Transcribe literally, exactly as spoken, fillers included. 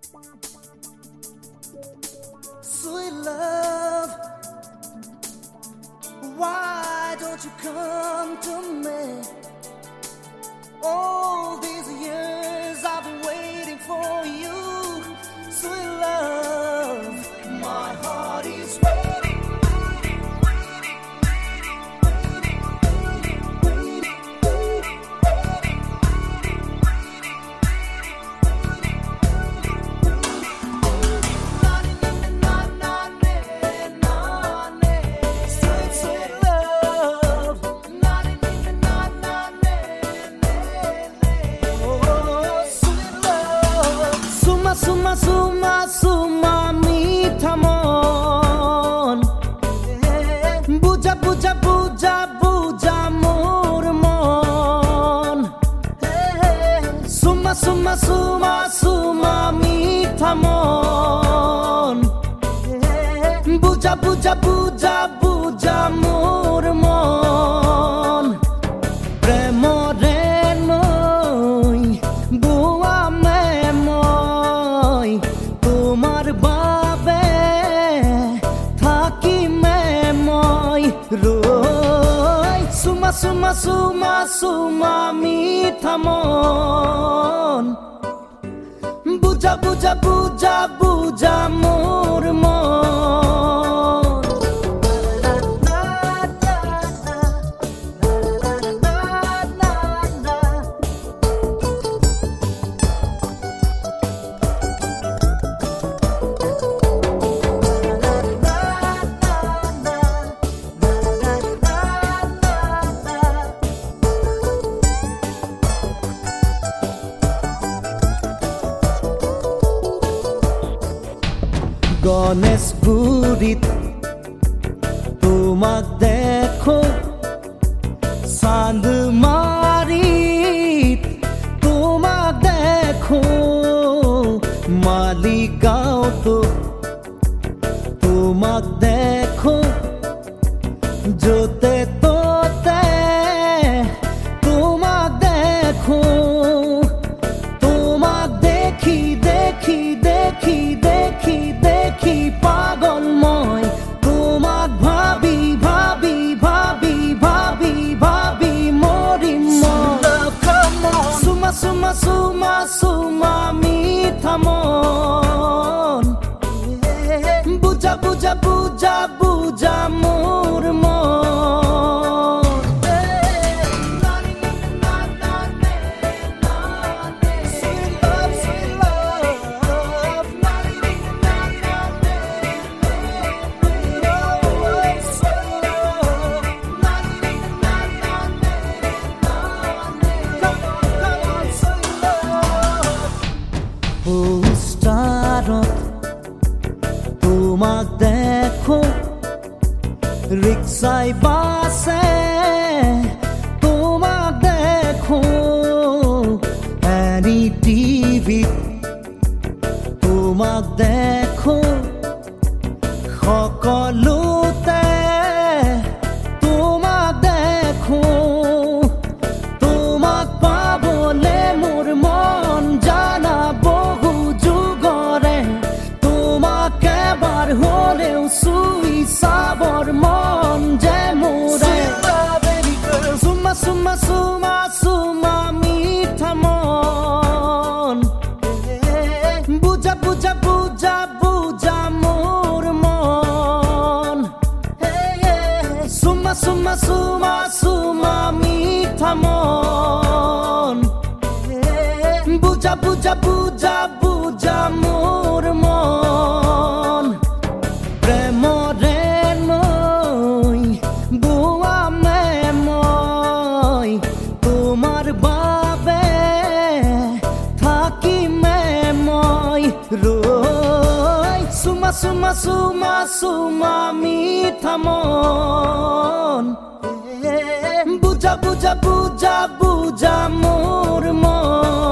Sweet love, why don't you come to me? All these years I've been waiting for you. Sweet love, my heart is waiting. Suma, suma, suma, meetha mon. Buja, buja, buja, buja, mor mon. Suma, suma, suma, suma, meetha mon. Buja, buja, buja, buja, mor mon. Premore noi, bua me moi. Tomar babe thaki me moi roi. Suma, suma, suma, suma, meetha mon. Buja, buja, buja, buja, mor mon. গণেশগুৰিত তোমাক দেখো চান্দমাৰিত তোমাক দেখো মালিগাঁৱতো তোমাক দেখো য'তে ত'তে তোমাক দেখো তোমাক দেখি দেখি দেখি দেখি দেখি পাগল মই তোমাক ভাবি ভাবি ভাবি ভাবি ভাবি মৰিম মই সুমা সুমা সুমা সুমা মিঠা মন বুজা বুজা বুজা বুজা মোৰ মন তোমাক দেখো ৰিক্সাই বাছে তোমাক দেখো এনি টিভিত তোমাক দেখো সকলোতে তোমাক দেখো তোমাক পাবলে মোৰ মন জানা বহু যুগৰে তোমাক এবাৰ হলেও চুই চাবৰ মন যে মোৰে চুমা চুমা চুমা চুমা মিঠা মন বুজা বুজা বুজা বুজা মোৰ মন চুমা চুমা চুমা চুমা মিঠা মন বুজা বুজা বুজা বুজা মোৰ মন প্ৰেমৰে নৈ বুৱা মে মই তোমাৰ বাবে থাকিমে মই ৰৈ চুমা চুমা চুমা চুমা মিঠা মন বুজা বুজা বুজা বুজা মোৰ মন